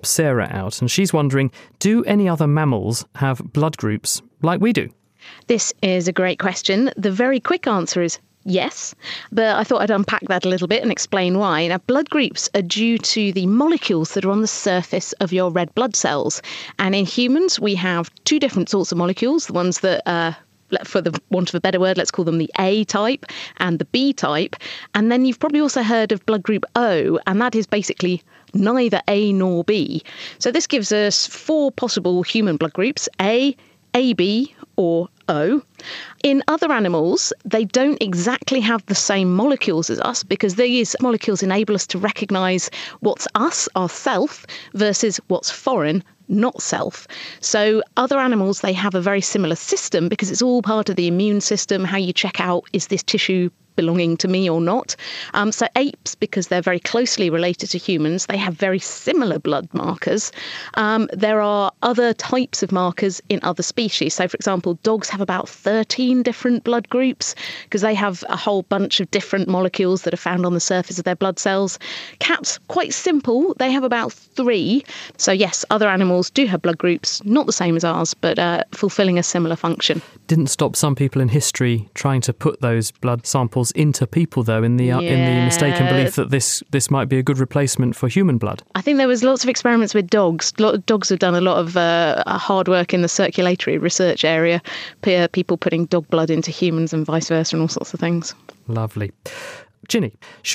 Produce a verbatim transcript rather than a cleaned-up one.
help Sarah out, and she's wondering, do any other mammals have blood groups like we do? This is a great question. The very quick answer is yes, but I thought I'd unpack that a little bit and explain why. Now, blood groups are due to the molecules that are on the surface of your red blood cells. And in humans, we have two different sorts of molecules, the ones that uh, for the want of a better word, let's call them the A type and the B type. And then you've probably also heard of blood group O, and that is basically neither A nor B. So this gives us four possible human blood groups: A, A B, or O. In other animals, they don't exactly have the same molecules as us, because these molecules enable us to recognise what's us, our self, versus what's foreign, not self. So other animals, they have a very similar system because it's all part of the immune system, how you check out, is this tissue belonging to me or not. Um, so apes, because they're very closely related to humans, they have very similar blood markers. Um, there are other types of markers in other species. So, for example, dogs have about thirteen different blood groups because they have a whole bunch of different molecules that are found on the surface of their blood cells. Cats, quite simple, they have about three. So yes, other animals do have blood groups, not the same as ours, but uh, fulfilling a similar function. Didn't stop some people in history trying to put those blood samples into people, though, in the yeah. uh, in the mistaken belief that this this might be a good replacement for human blood. I think there was lots of experiments with dogs. A lot of dogs have done a lot of uh, hard work in the circulatory research area, people putting dog blood into humans and vice versa and all sorts of things. Lovely. Ginny, should